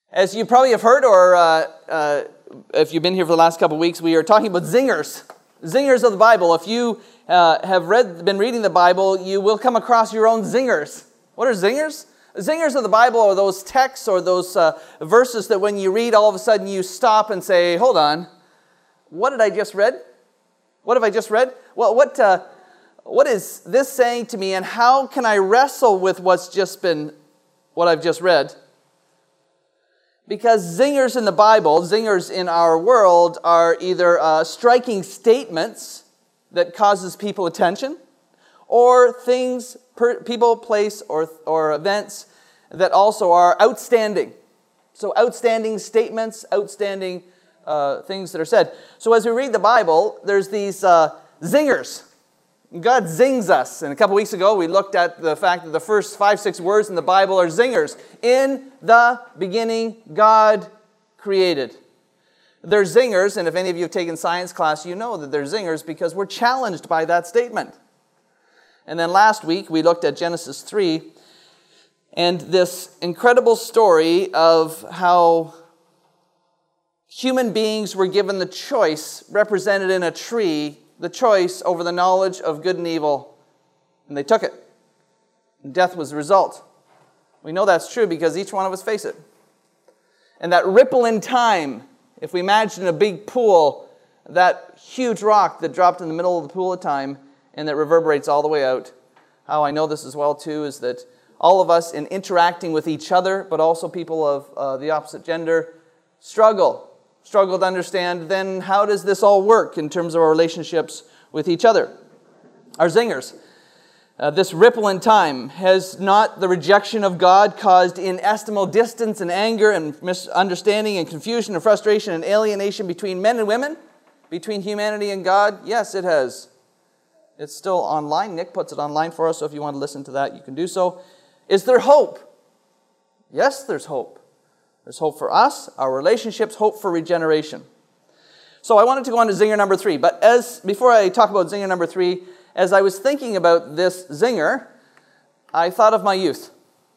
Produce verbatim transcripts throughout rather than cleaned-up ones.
As you probably have heard, or uh, uh, if you've been here for the last couple of weeks, we are talking about zingers. Zingers of the Bible. If you uh, have read, been reading the Bible, you will come across your own zingers. What are zingers? Zingers of the Bible are those texts or those uh, verses that when you read, all of a sudden you stop and say, hold on, what did I just read? What have I just read? Well, what, uh, what is this saying to me, and how can I wrestle with what's just been, what I've just read? Because zingers in the Bible, zingers in our world, are either uh, striking statements that causes people attention, or things, per, people, place, or, or events that also are outstanding. So outstanding statements, outstanding uh, things that are said. So as we read the Bible, there's these uh, zingers. God zings us. And a couple weeks ago, we looked at the fact that the first five, six words in the Bible are zingers. In the beginning, God created. They're zingers, and if any of you have taken science class, you know that they're zingers because we're challenged by that statement. And then last week, we looked at Genesis three, and this incredible story of how human beings were given the choice, represented in a tree, the choice over the knowledge of good and evil, and they took it. And death was the result. We know that's true because each one of us face it. And that ripple in time, if we imagine a big pool, that huge rock that dropped in the middle of the pool of time and that reverberates all the way out, how I know this as well too is that all of us in interacting with each other, but also people of uh, the opposite gender, struggle. Struggle to understand, then how does this all work in terms of our relationships with each other? Our zingers. Uh, this ripple in time, has not the rejection of God caused inestimable distance and anger and misunderstanding and confusion and frustration and alienation between men and women? Between humanity and God? Yes, it has. It's still online. Nick puts it online for us, so if you want to listen to that, you can do so. Is there hope? Yes, there's hope. There's hope for us, our relationships, hope for regeneration. So I wanted to go on to zinger number three. But as before I talk about zinger number three, as I was thinking about this zinger, I thought of my youth.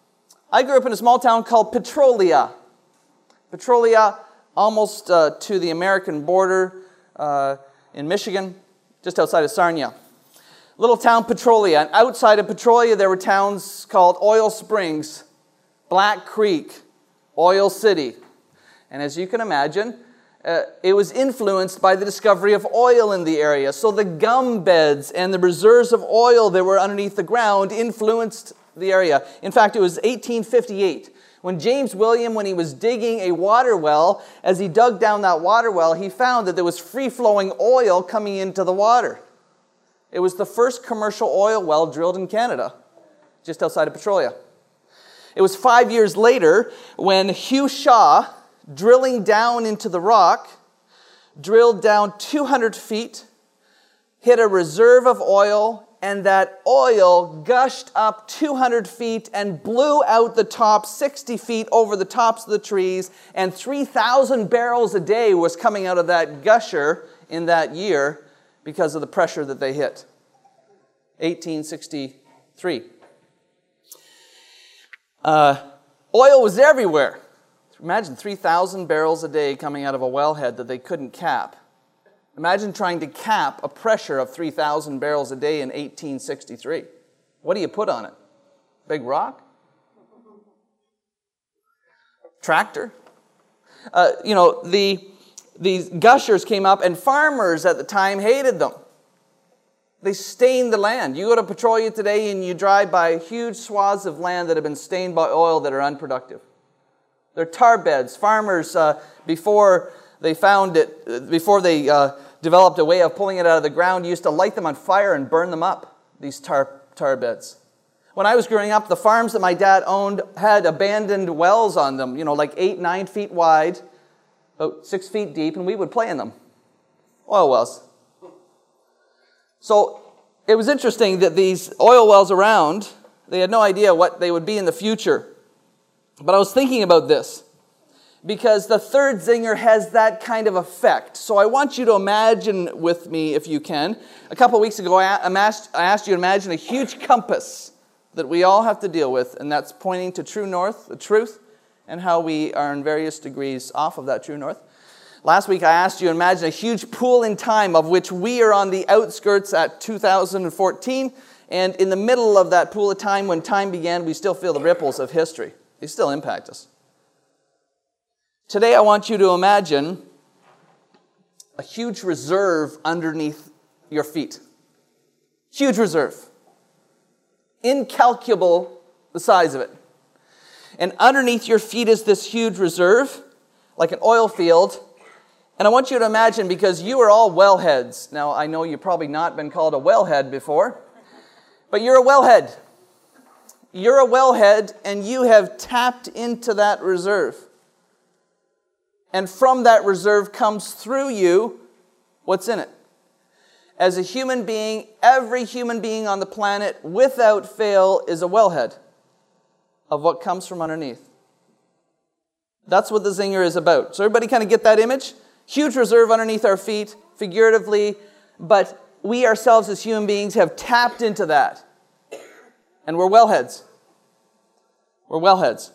I grew up in a small town called Petrolia. Petrolia, almost uh, to the American border uh, in Michigan, just outside of Sarnia. Little town Petrolia. And outside of Petrolia, there were towns called Oil Springs, Black Creek, Oil City. And as you can imagine, uh, it was influenced by the discovery of oil in the area. So the gum beds and the reserves of oil that were underneath the ground influenced the area. In fact, it was eighteen fifty-eight when James William, when he was digging a water well, as he dug down that water well, he found that there was free-flowing oil coming into the water. It was the first commercial oil well drilled in Canada, just outside of Petrolia. It was five years later when Hugh Shaw, drilling down into the rock, drilled down two hundred feet, hit a reserve of oil, and that oil gushed up two hundred feet and blew out the top sixty feet over the tops of the trees, and three thousand barrels a day was coming out of that gusher in that year because of the pressure that they hit. eighteen sixty-three. Uh, oil was everywhere. Imagine three thousand barrels a day coming out of a wellhead that they couldn't cap. Imagine trying to cap a pressure of three thousand barrels a day in eighteen sixty-three. What do you put on it? Big rock? Tractor? Uh, you know, the these gushers came up, and farmers at the time hated them. They stained the land. You go to Petrolia today and you drive by huge swaths of land that have been stained by oil that are unproductive. They're tar beds. Farmers, uh, before they found it, before they uh, developed a way of pulling it out of the ground, used to light them on fire and burn them up, these tar, tar beds. When I was growing up, the farms that my dad owned had abandoned wells on them, you know, like eight, nine feet wide, about six feet deep, and we would play in them. Oil wells. So it was interesting that these oil wells around, they had no idea what they would be in the future. But I was thinking about this because the third zinger has that kind of effect. So I want you to imagine with me, if you can. A couple of weeks ago, I asked, I asked you to imagine a huge compass that we all have to deal with, and that's pointing to true north, the truth, and how we are in various degrees off of that true north. Last week I asked you to imagine a huge pool in time of which we are on the outskirts at two thousand fourteen, and in the middle of that pool of time, when time began, we still feel the ripples of history. They still impact us. Today I want you to imagine a huge reserve underneath your feet. Huge reserve. Incalculable the size of it. And underneath your feet is this huge reserve, like an oil field. And I want you to imagine, because you are all wellheads. Now, I know you've probably not been called a wellhead before, but you're a wellhead. You're a wellhead, and you have tapped into that reserve. And from that reserve comes through you what's in it. As a human being, every human being on the planet, without fail, is a wellhead of what comes from underneath. That's what the zinger is about. So everybody kind of get that image? Huge reserve underneath our feet, figuratively, but we ourselves as human beings have tapped into that. And we're wellheads. We're wellheads.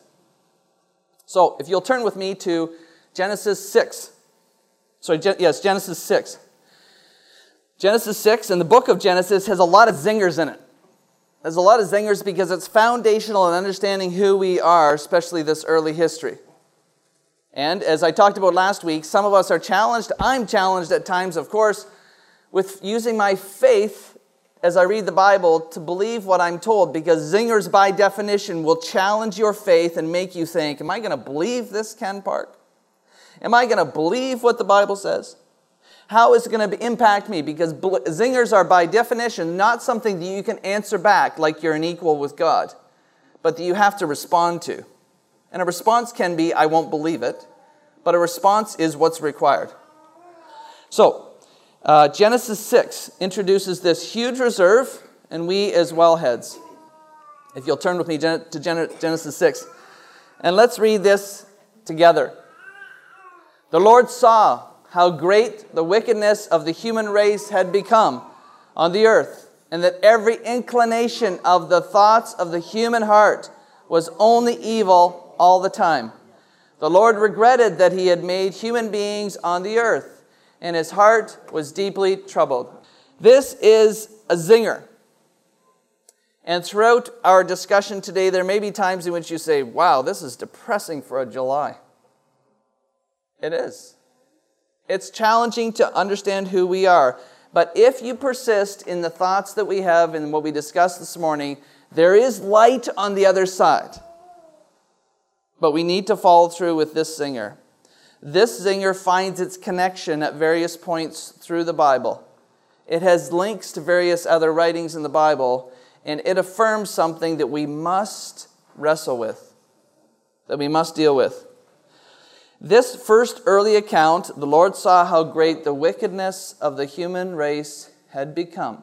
So if you'll turn with me to Genesis six. Sorry, yes, Genesis six. Genesis six, and the book of Genesis has a lot of zingers in it. There's a lot of zingers because it's foundational in understanding who we are, especially this early history. And as I talked about last week, some of us are challenged. I'm challenged at times, of course, with using my faith as I read the Bible to believe what I'm told, because zingers by definition will challenge your faith and make you think, am I going to believe this, Ken Park? Am I going to believe what the Bible says? How is it going to impact me? Because zingers are by definition not something that you can answer back like you're an equal with God, but that you have to respond to. And a response can be, I won't believe it, but a response is what's required. So, uh, Genesis six introduces this huge reserve, and we as wellheads. If you'll turn with me to Genesis six, and let's read this together. The Lord saw how great the wickedness of the human race had become on the earth, and that every inclination of the thoughts of the human heart was only evil all the time. The Lord regretted that he had made human beings on the earth, and his heart was deeply troubled. This is a zinger. And throughout our discussion today, there may be times in which you say, wow, this is depressing for a July. It is. It's challenging to understand who we are. But if you persist in the thoughts that we have and what we discussed this morning, there is light on the other side. But we need to follow through with this zinger. This zinger finds its connection at various points through the Bible. It has links to various other writings in the Bible, and it affirms something that we must wrestle with, that we must deal with. This first early account, the Lord saw how great the wickedness of the human race had become.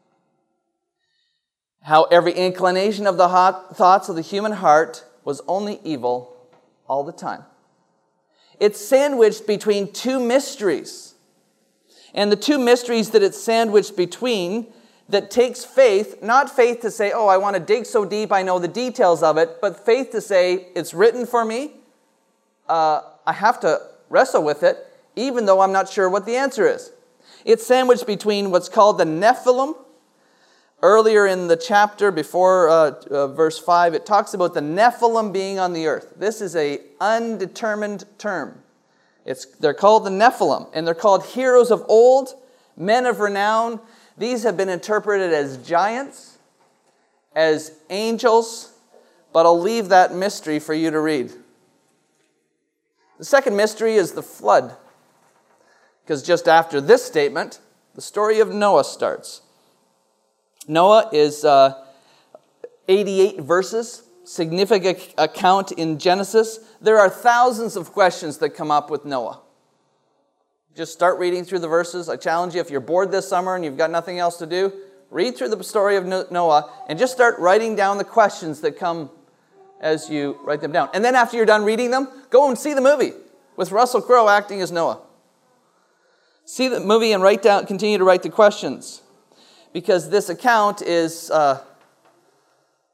How every inclination of the hot thoughts of the human heart was only evil all the time. It's sandwiched between two mysteries. And the two mysteries that it's sandwiched between, that takes faith, not faith to say, oh, I want to dig so deep I know the details of it, but faith to say, it's written for me, uh, I have to wrestle with it, even though I'm not sure what the answer is. It's sandwiched between what's called the Nephilim. Earlier in the chapter, before uh, uh, verse five, it talks about the Nephilim being on the earth. This is an undetermined term. It's, they're called the Nephilim, and they're called heroes of old, men of renown. These have been interpreted as giants, as angels, but I'll leave that mystery for you to read. The second mystery is the flood, because just after this statement, the story of Noah starts. Noah is uh, eighty-eight verses, significant account in Genesis. There are thousands of questions that come up with Noah. Just start reading through the verses. I challenge you, if you're bored this summer and you've got nothing else to do, read through the story of Noah and just start writing down the questions that come as you write them down. And then after you're done reading them, go and see the movie with Russell Crowe acting as Noah. See the movie and write down, continue to write the questions. Because this account is uh,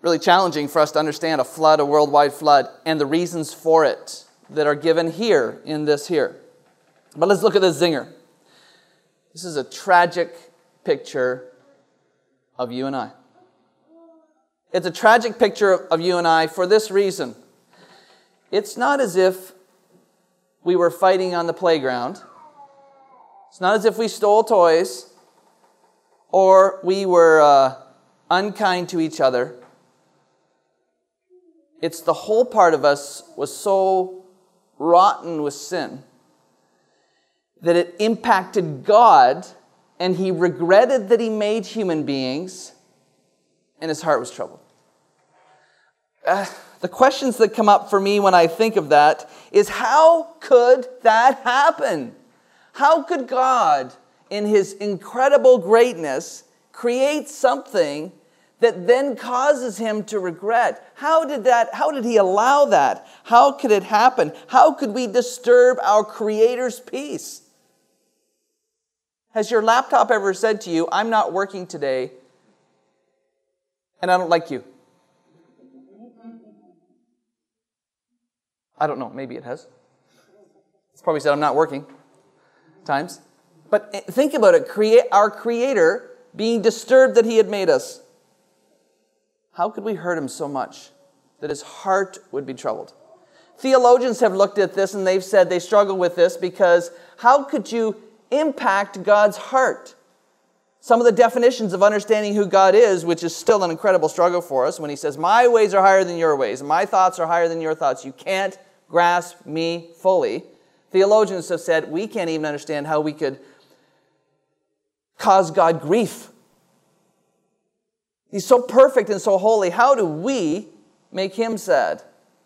really challenging for us to understand a flood, a worldwide flood, and the reasons for it that are given here in this here. But let's look at this zinger. This is a tragic picture of you and I. It's a tragic picture of you and I for this reason. It's not as if we were fighting on the playground. It's not as if we stole toys or we were uh, unkind to each other. It's the whole part of us was so rotten with sin that it impacted God, and He regretted that He made human beings, and His heart was troubled. Uh, the questions that come up for me when I think of that is, how could that happen? How could God, in His incredible greatness, create something that then causes Him to regret? How did that, how did He allow that? How could it happen? How could we disturb our Creator's peace? Has your laptop ever said to you, I'm not working today, and I don't like you? I don't know, maybe it has. It's probably said, I'm not working, times. But think about it, create our Creator being disturbed that He had made us. How could we hurt Him so much that His heart would be troubled? Theologians have looked at this and they've said they struggle with this because how could you impact God's heart? Some of the definitions of understanding who God is, which is still an incredible struggle for us, when He says, my ways are higher than your ways, and my thoughts are higher than your thoughts. You can't grasp me fully. Theologians have said we can't even understand how we could cause God grief. He's so perfect and so holy. How do we make Him sad?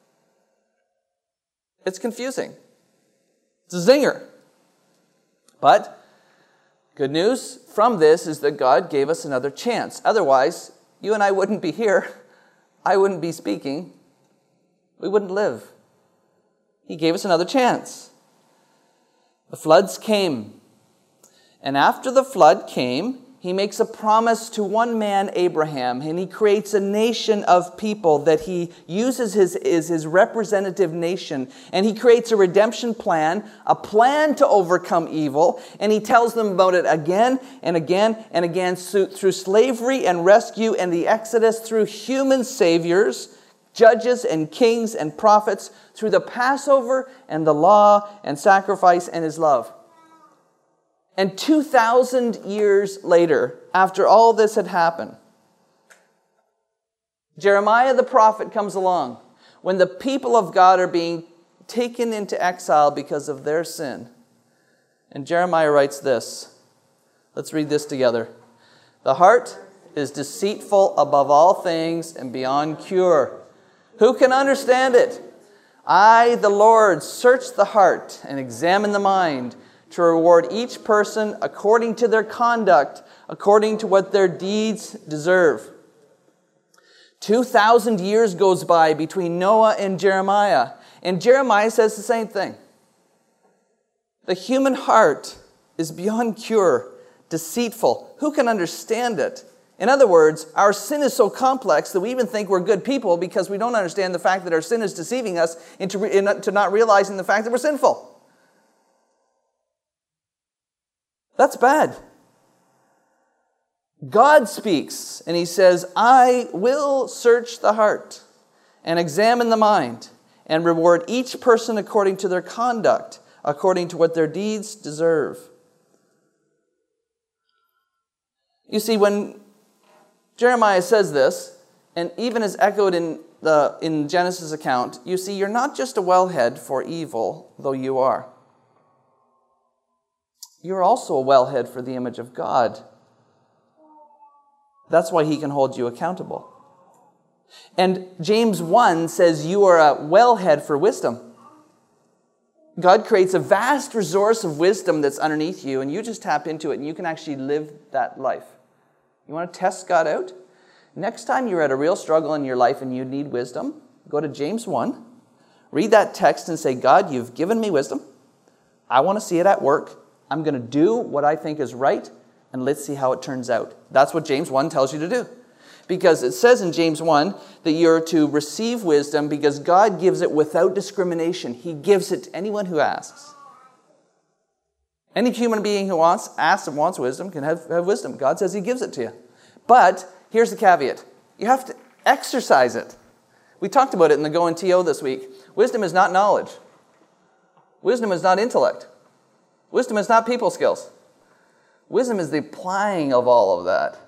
It's confusing. It's a zinger. But good news from this is that God gave us another chance. Otherwise, you and I wouldn't be here. I wouldn't be speaking. We wouldn't live. He gave us another chance. The floods came. And after the flood came, He makes a promise to one man, Abraham, and He creates a nation of people that He uses his, as his representative nation. And He creates a redemption plan, a plan to overcome evil, and He tells them about it again and again and again through slavery and rescue and the Exodus, through human saviors, judges and kings and prophets, through the Passover and the law and sacrifice and His love. And two thousand years later, after all this had happened, Jeremiah the prophet comes along when the people of God are being taken into exile because of their sin. And Jeremiah writes this. Let's read this together. The heart is deceitful above all things and beyond cure. Who can understand it? I, the Lord, search the heart and examine the mind, to reward each person according to their conduct, according to what their deeds deserve. Two thousand years goes by between Noah and Jeremiah, and Jeremiah says the same thing. The human heart is beyond cure, deceitful. Who can understand it? In other words, our sin is so complex that we even think we're good people because we don't understand the fact that our sin is deceiving us into, into not realizing the fact that we're sinful. That's bad. God speaks, and He says, I will search the heart and examine the mind and reward each person according to their conduct, according to what their deeds deserve. You see, when Jeremiah says this, and even is echoed in the in Genesis account, you see, you're not just a wellhead for evil, though you are. You're also a wellhead for the image of God. That's why He can hold you accountable. And James one says you are a wellhead for wisdom. God creates a vast resource of wisdom that's underneath you, and you just tap into it, and you can actually live that life. You want to test God out? Next time you're at a real struggle in your life and you need wisdom, go to James one, read that text and say, God, you've given me wisdom. I want to see it at work. I'm going to do what I think is right, and let's see how it turns out. That's what James one tells you to do. Because it says in James one that you're to receive wisdom because God gives it without discrimination. He gives it to anyone who asks. Any human being who wants, asks and wants wisdom can have, have wisdom. God says He gives it to you. But here's the caveat. You have to exercise it. We talked about it in the Go and T O this week. Wisdom is not knowledge. Wisdom is not intellect. Wisdom is not people skills. Wisdom is the applying of all of that.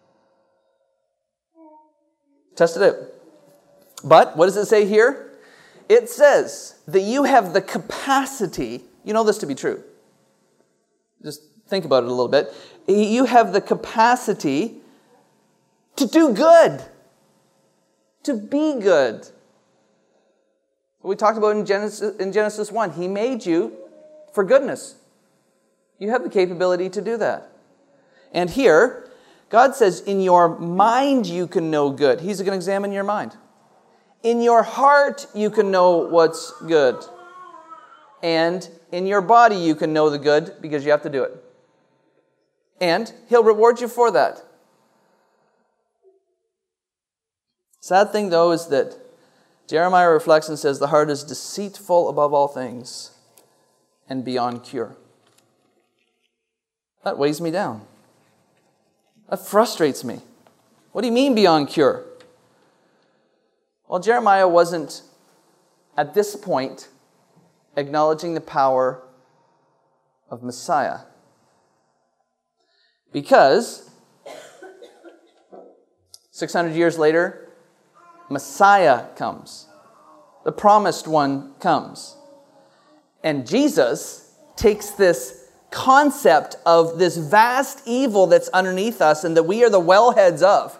Test it out. But what does it say here? It says that you have the capacity, you know this to be true. Just think about it a little bit. You have the capacity to do good. To be good. We talked about in Genesis, in Genesis one. He made you for goodness. You have the capability to do that. And here, God says, in your mind you can know good. He's going to examine your mind. In your heart you can know what's good. And in your body you can know the good because you have to do it. And He'll reward you for that. Sad thing, though, is that Jeremiah reflects and says the heart is deceitful above all things and beyond cure. That weighs me down. That frustrates me. What do you mean beyond cure? Well, Jeremiah wasn't, at this point, acknowledging the power of Messiah. Because six hundred years later, Messiah comes. The promised one comes. And Jesus takes this concept of this vast evil that's underneath us and that we are the wellheads of.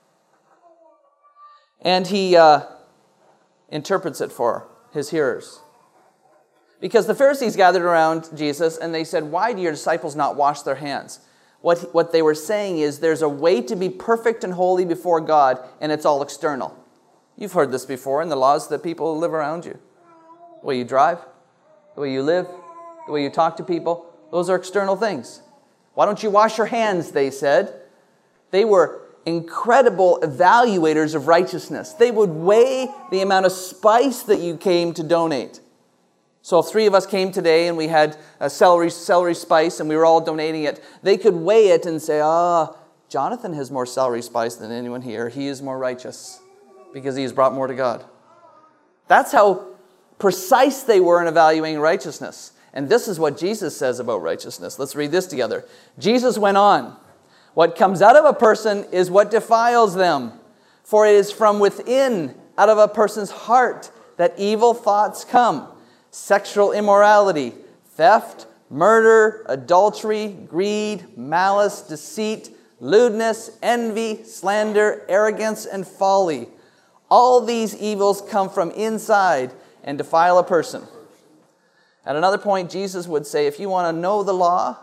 And He uh, interprets it for His hearers. Because the Pharisees gathered around Jesus and they said, why do your disciples not wash their hands? What, what they were saying is there's a way to be perfect and holy before God and it's all external. You've heard this before in the laws that people live around you. The way you drive, the way you live, the way you talk to people, those are external things. Why don't you wash your hands, they said. They were incredible evaluators of righteousness. They would weigh the amount of spice that you came to donate. So if three of us came today and we had a celery, celery spice and we were all donating it, they could weigh it and say, ah, Jonathan has more celery spice than anyone here. He is more righteous because he has brought more to God. That's how precise they were in evaluating righteousness. And this is what Jesus says about righteousness. Let's read this together. Jesus went on. What comes out of a person is what defiles them. For it is from within, out of a person's heart, that evil thoughts come. Sexual immorality, theft, murder, adultery, greed, malice, deceit, lewdness, envy, slander, arrogance, and folly. All these evils come from inside and defile a person. At another point, Jesus would say, if you want to know the law,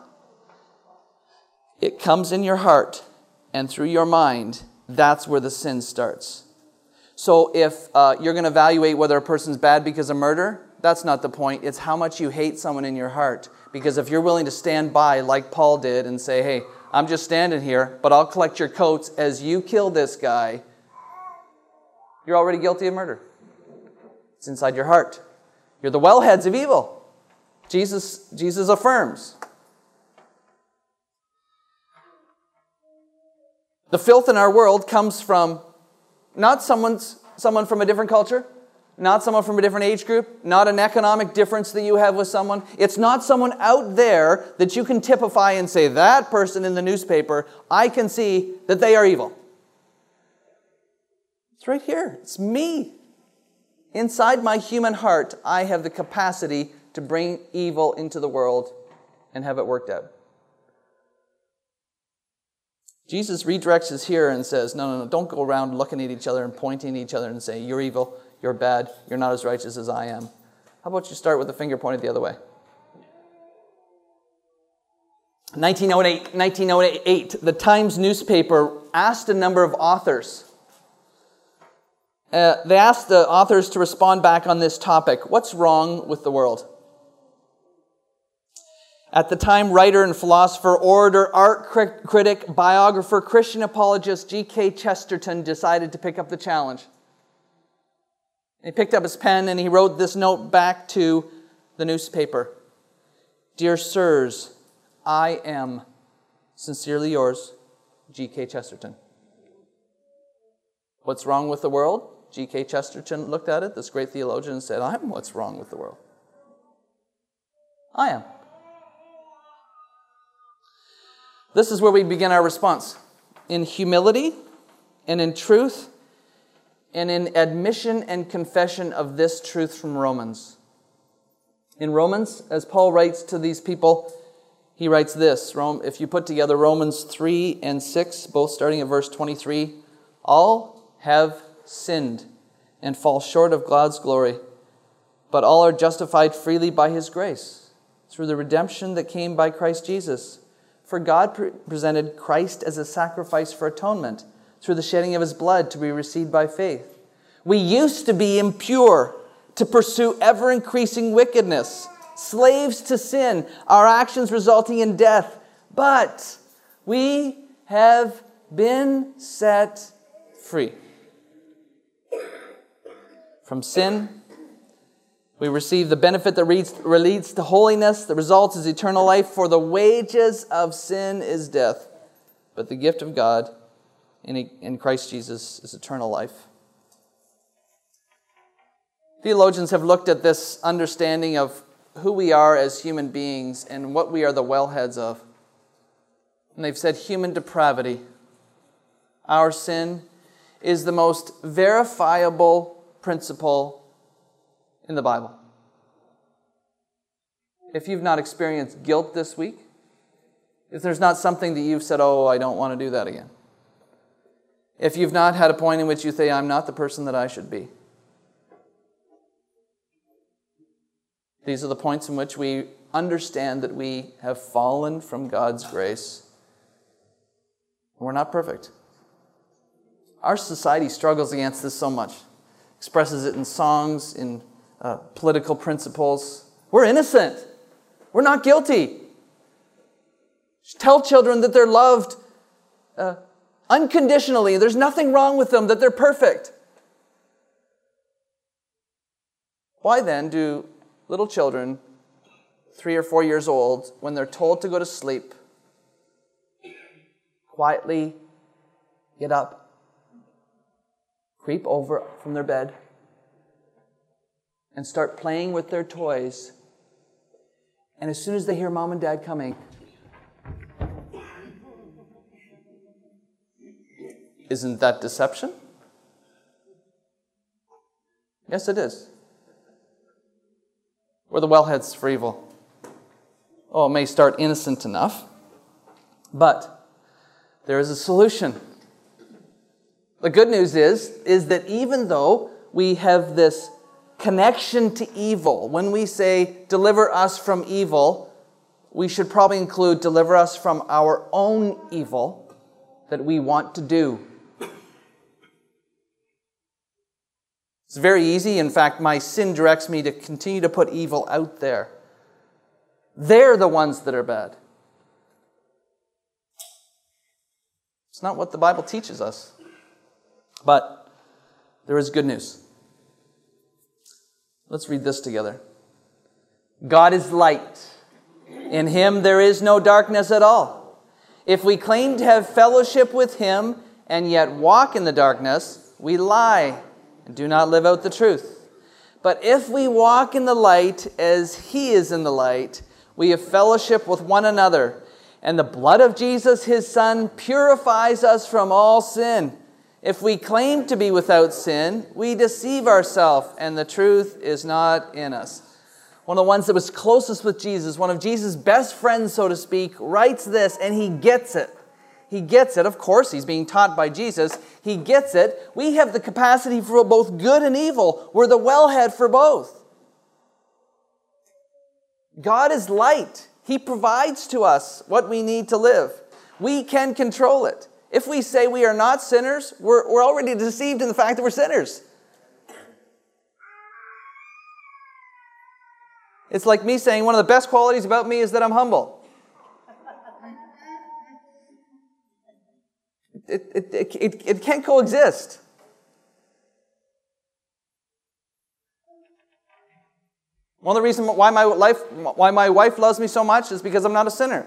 it comes in your heart and through your mind. That's where the sin starts. So if uh, you're going to evaluate whether a person's bad because of murder, that's not the point. It's how much you hate someone in your heart. Because if you're willing to stand by like Paul did and say, hey, I'm just standing here, but I'll collect your coats as you kill this guy, you're already guilty of murder. It's inside your heart. You're the wellheads of evil. Jesus, Jesus affirms. The filth in our world comes from not someone's, someone from a different culture, not someone from a different age group, not an economic difference that you have with someone. It's not someone out there that you can typify and say, that person in the newspaper, I can see that they are evil. It's right here. It's me. Inside my human heart, I have the capacity to bring evil into the world and have it worked out. Jesus redirects us here and says, no, no, no, don't go around looking at each other and pointing at each other and saying, you're evil, you're bad, you're not as righteous as I am. How about you start with the finger pointed the other way? nineteen oh eight, the Times newspaper asked a number of authors. Uh, they asked the authors to respond back on this topic. What's wrong with the world? At the time, writer and philosopher, orator, art critic, biographer, Christian apologist G K Chesterton decided to pick up the challenge. He picked up his pen and he wrote this note back to the newspaper. Dear sirs, I am sincerely yours, G K Chesterton. What's wrong with the world? G K Chesterton looked at it, this great theologian, and said, I'm what's wrong with the world. I am. This is where we begin our response. In humility and in truth and in admission and confession of this truth from Romans. In Romans, as Paul writes to these people, he writes this. If you put together Romans three and six, both starting at verse twenty-three, all have sinned and fall short of God's glory, but all are justified freely by His grace through the redemption that came by Christ Jesus. For God pre- presented Christ as a sacrifice for atonement through the shedding of His blood to be received by faith. We used to be impure, to pursue ever-increasing wickedness, slaves to sin, our actions resulting in death. But we have been set free from sin. We receive the benefit that leads to holiness. The result is eternal life. For the wages of sin is death, but the gift of God in Christ Jesus is eternal life. Theologians have looked at this understanding of who we are as human beings and what we are the wellheads of. And they've said human depravity, our sin, is the most verifiable principle in the Bible. If you've not experienced guilt this week, if there's not something that you've said, oh, I don't want to do that again. If you've not had a point in which you say, I'm not the person that I should be. These are the points in which we understand that we have fallen from God's grace. We're not perfect. Our society struggles against this so much. Expresses it in songs, in uh, political principles. We're innocent. We're not guilty. Tell children that they're loved uh, unconditionally. There's nothing wrong with them, that they're perfect. Why then do little children, three or four years old, when they're told to go to sleep, quietly get up, creep over from their bed, and start playing with their toys? And as soon as they hear mom and dad coming, isn't that deception? Yes, it is. We're the wellheads for evil. Oh, it may start innocent enough, but there is a solution. The good news is, is that even though we have this connection to evil, when we say, deliver us from evil, we should probably include deliver us from our own evil that we want to do. It's very easy. In fact, my sin directs me to continue to put evil out there. They're the ones that are bad. It's not what the Bible teaches us. But there is good news. Let's read this together. God is light. In Him there is no darkness at all. If we claim to have fellowship with Him and yet walk in the darkness, we lie and do not live out the truth. But if we walk in the light as He is in the light, we have fellowship with one another. And the blood of Jesus, His Son, purifies us from all sin. If we claim to be without sin, we deceive ourselves, and the truth is not in us. One of the ones that was closest with Jesus, one of Jesus' best friends, so to speak, writes this, and he gets it. He gets it. Of course, he's being taught by Jesus. He gets it. We have the capacity for both good and evil. We're the wellhead for both. God is light. He provides to us what we need to live. We can control it. If we say we are not sinners, we're, we're already deceived in the fact that we're sinners. It's like me saying one of the best qualities about me is that I'm humble. It, it, it, it, it can't coexist. One of the reasons why my life, why my wife loves me so much is because I'm not a sinner.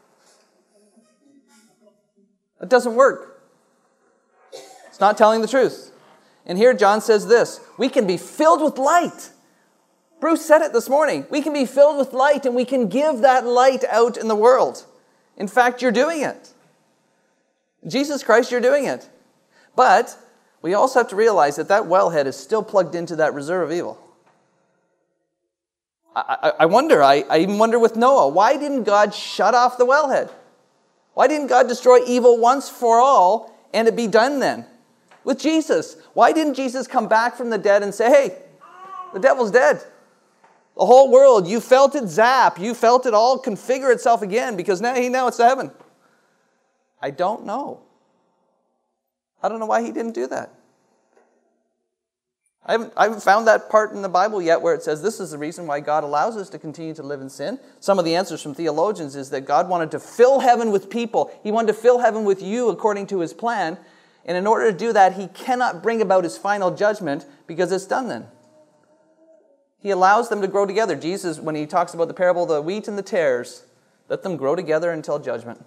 It doesn't work. It's not telling the truth. And here John says this, we can be filled with light. Bruce said it this morning. We can be filled with light and we can give that light out in the world. In fact, you're doing it. Jesus Christ, you're doing it. But we also have to realize that that wellhead is still plugged into that reserve of evil. I, I, I wonder, I, I even wonder with Noah, why didn't God shut off the wellhead? Why didn't God destroy evil once for all and it be done then? With Jesus, why didn't Jesus come back from the dead and say, hey, the devil's dead. The whole world, you felt it zap. You felt it all configure itself again because now, now it's to heaven. I don't know. I don't know why he didn't do that. I haven't, I haven't found that part in the Bible yet where it says this is the reason why God allows us to continue to live in sin. Some of the answers from theologians is that God wanted to fill heaven with people. He wanted to fill heaven with you according to his plan. And in order to do that, he cannot bring about his final judgment because it's done then. He allows them to grow together. Jesus, when he talks about the parable of the wheat and the tares, let them grow together until judgment.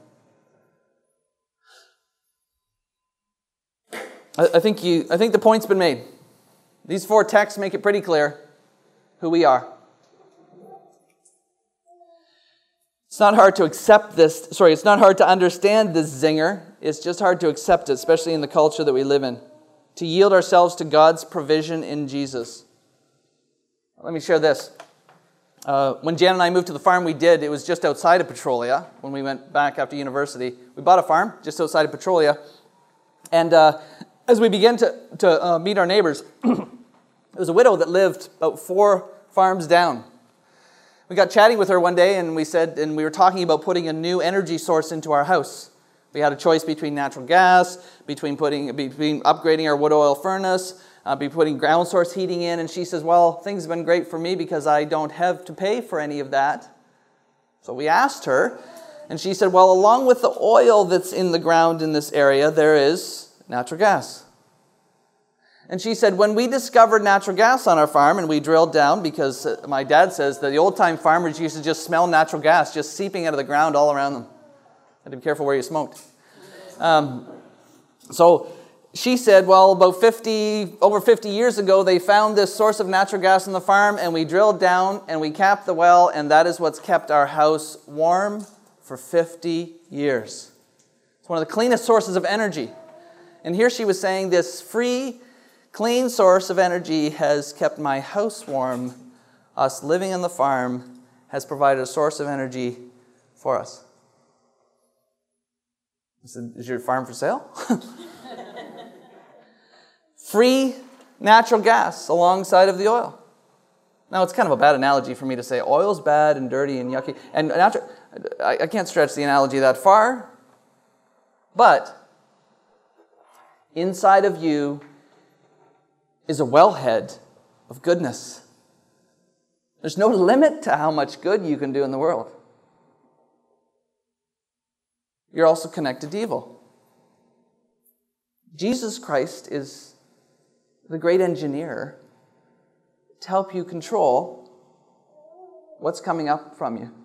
I, I think you. I think the point's been made. These four texts make it pretty clear who we are. It's not hard to accept this. Sorry, it's not hard to understand this zinger. It's just hard to accept it, especially in the culture that we live in. To yield ourselves to God's provision in Jesus. Let me share this. Uh, when Jan and I moved to the farm we did, it was just outside of Petrolia when we went back after university. We bought a farm just outside of Petrolia. And uh, as we began to, to uh, meet our neighbors, there was a widow that lived about four farms down. We got chatting with her one day and we said, and we were talking about putting a new energy source into our house. We had a choice between natural gas, between putting, between upgrading our wood oil furnace, uh, be putting ground source heating in. And she says, well, things have been great for me because I don't have to pay for any of that. So we asked her, and she said, well, along with the oil that's in the ground in this area, there is natural gas. And she said, when we discovered natural gas on our farm and we drilled down, because my dad says that the old-time farmers used to just smell natural gas just seeping out of the ground all around them. Had to be careful where you smoked. Um, so she said, well, about fifty, over fifty years ago, they found this source of natural gas on the farm, and we drilled down and we capped the well, and that is what's kept our house warm for fifty years. It's one of the cleanest sources of energy. And here she was saying this free, clean source of energy has kept my house warm. Us living on the farm has provided a source of energy for us. I said, is your farm for sale? Free natural gas alongside of the oil. Now, it's kind of a bad analogy for me to say oil's bad and dirty and yucky. And natural, I, I can't stretch the analogy that far. But inside of you is a wellhead of goodness. There's no limit to how much good you can do in the world. You're also connected to evil. Jesus Christ is the great engineer to help you control what's coming up from you.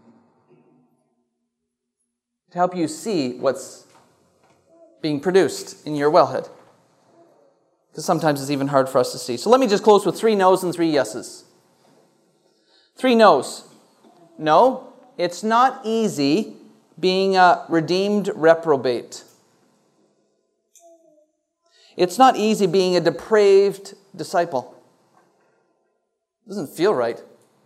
To help you see what's being produced in your wellhead. Because sometimes it's even hard for us to see. So let me just close with three no's and three yeses. Three no's. No, it's not easy being a redeemed reprobate. It's not easy being a depraved disciple. It doesn't feel right.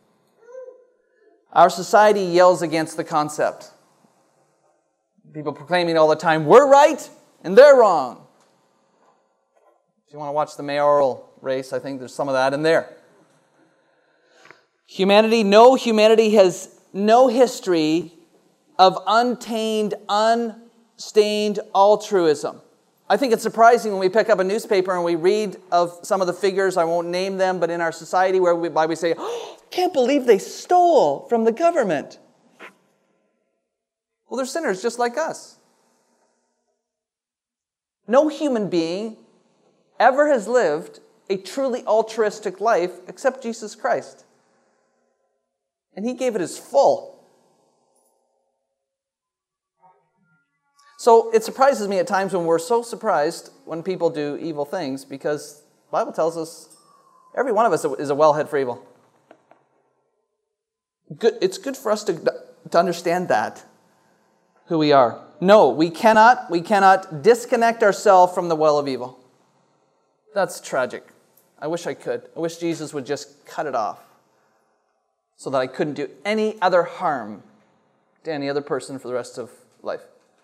Our society yells against the concept. People proclaiming all the time, we're right and they're wrong. If you want to watch the mayoral race, I think there's some of that in there. Humanity, no, humanity has no history of untainted, unstained altruism. I think it's surprising when we pick up a newspaper and we read of some of the figures, I won't name them, but in our society where we, why we say, oh, Can't believe they stole from the government. Well, they're sinners just like us. No human being ever has lived a truly altruistic life except Jesus Christ. And He gave it His full. So it surprises me at times when we're so surprised when people do evil things, because the Bible tells us every one of us is a wellhead for evil. Good, it's good for us to, to understand that, who we are. No, we cannot, we cannot disconnect ourselves from the well of evil. That's tragic. I wish I could. I wish Jesus would just cut it off so that I couldn't do any other harm to any other person for the rest of life.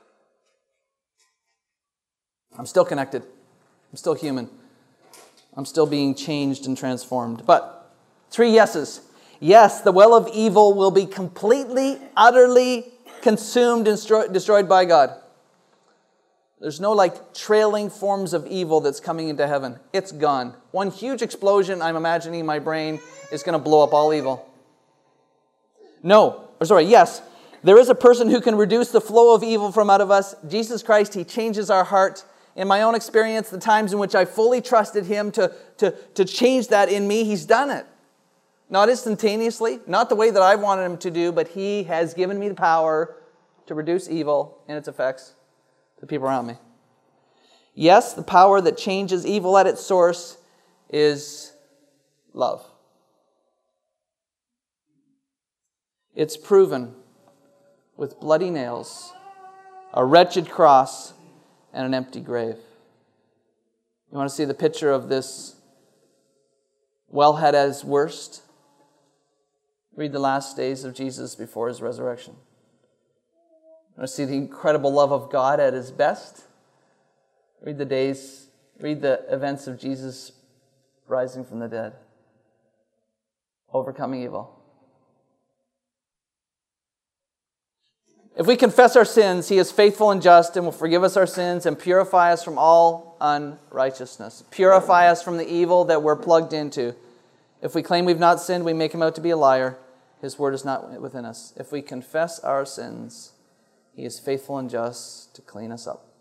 I'm still connected. I'm still human. I'm still being changed and transformed. But three yeses. Yes, the well of evil will be completely, utterly consumed and destroyed by God. There's no like trailing forms of evil that's coming into heaven. It's gone. One huge explosion, I'm imagining in my brain, is going to blow up all evil. No, or sorry, yes, there is a person who can reduce the flow of evil from out of us. Jesus Christ, He changes our heart. In my own experience, the times in which I fully trusted Him to, to, to change that in me, He's done it. Not instantaneously, not the way that I wanted Him to do, but He has given me the power to reduce evil and its effects to the people around me. Yes, the power that changes evil at its source is love. It's proven with bloody nails, a wretched cross, and an empty grave. You want to see the picture of this wellhead at its worst? Read the last days of Jesus before His resurrection. You want to see the incredible love of God at His best? Read the days, read the events of Jesus rising from the dead, overcoming evil. If we confess our sins, He is faithful and just and will forgive us our sins and purify us from all unrighteousness. Purify us from the evil that we're plugged into. If we claim we've not sinned, we make Him out to be a liar. His word is not within us. If we confess our sins, He is faithful and just to clean us up.